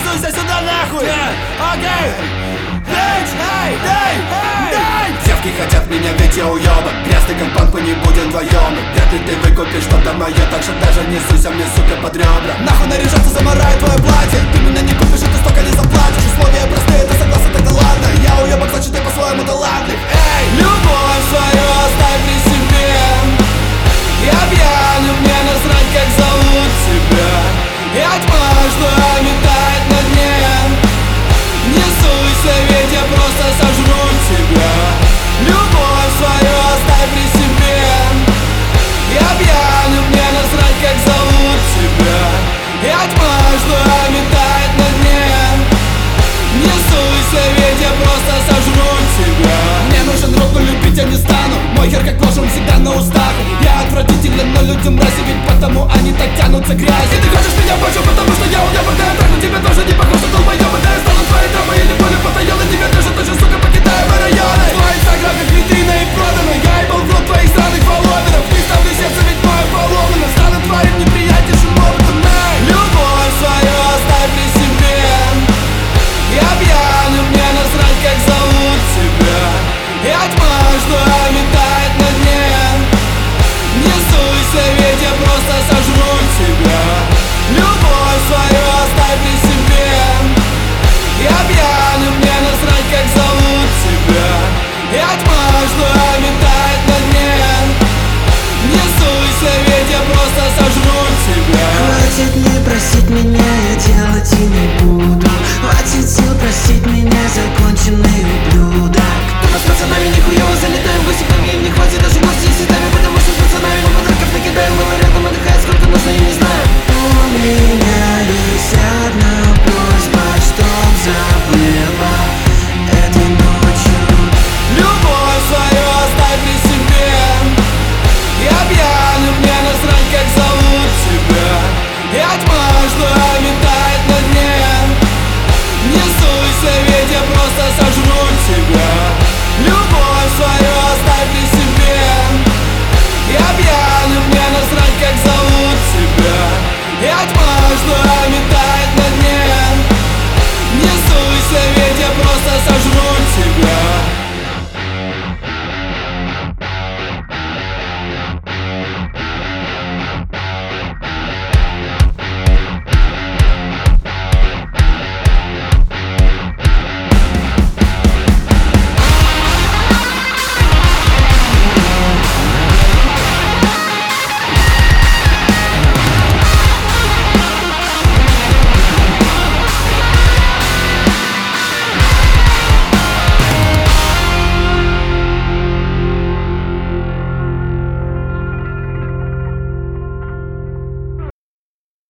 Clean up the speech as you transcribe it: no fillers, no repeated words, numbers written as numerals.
суйся сюда нахуй! Окей! Эй! Девки хотят меня, ведь я уёбок. Грязный компанку не будем вдвоём. Вряд ли ты выкупишь что-то моё, так что даже не суйся мне, сука, под ребра. Нахуй наряжаться, замарает твое платье. Ты меня не купишь, и ты столько не заплатишь. Условия простые, ты согласен, тогда ладно. Я уёбок, значит ты по-своему талантлив. Эй! Любовь свою оставь при себе. Я пьяный, мне насрать, как зовут тебя. Я тьма, что метает на дне. Не суйся, ведь я просто сожру тебя. Любовь свою оставь при себе. Я пьяный, мне насрать, как зовут тебя. Я тьма, что метает на дне. Не суйся, ведь я просто сожру тебя. Мне нужен друг, но любить я не стану. Мой хер как нож, он всегда на устах. Я отвратителен, но людям мрази, ведь потому они так тянутся к грязи. Ты хочешь меня больше, потому что я уебок. Да я трахну тебя тоже не похож, что долбоёбы. Да я стану твоей дамой или более потаённой. Тебя даже тоже, сука, покидаю мои районы. Твой инстаграм как витрина и продано. Я ебал в рот твоих странных фолловеров. Не ставлю сердце, ведь мое поломано. Стану твоим неприятнейшим опытом. Любовь свою оставь при себе. Я пьяный, мне насрать, как зовут тебя. Я тьма, что метает на дне. Не суйся, ведь я просто сожру тебя. Любовь свою оставь при себе. Я пьяный, мне насрать, как зовут тебя. Я тьма, что метает на дне. Не суйся, ведь я просто сожру тебя. Хватит не просить меня, я делать и не буду. Хватит сил просить меня, законченный ублюдок. Мы с пацанами нихуево залетаем, гости по мне не хватит даже гости с цветами. Потому что с пацанами мы подарков накидаем. Было рядом отдыхает, сколько нужно, я не знаю. У меня есть одна просьба, чтоб забыла этой ночью. Любовь свою оставь при себе. Я пьяный, мне насрать, как зовут тебя. Я тьма, что метает на дне. Не суйся, ведь я просто сожру тебя. Любовь свою оставь при себе. Я пьяный, мне насрать, как зовут тебя. Я тьма, что метает